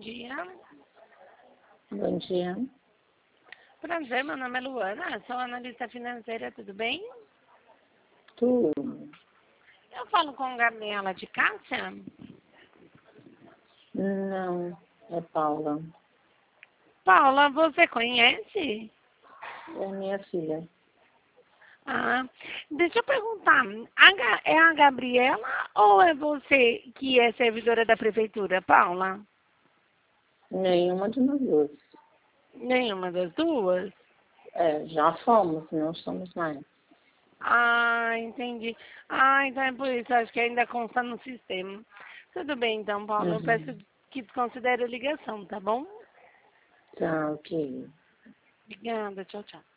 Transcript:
dia. Bom dia. Prazer, meu nome é Luana, sou analista financeira, tudo bem? Tudo? Eu falo com Gabriela de Cássia. Não, é Paula. Paula, você conhece? É minha filha. Ah, deixa eu perguntar, é a Gabriela ou é você que é servidora da prefeitura, Paula? Nenhuma de nós duas. Nenhuma das duas? Já fomos, não somos mais. Ah, entendi. Ah, então é por isso, acho que ainda consta no sistema. Tudo bem, então, Paula, eu peço Uhum. que desconsidere a ligação, tá bom? Tá, ok. Obrigada, tchau, tchau.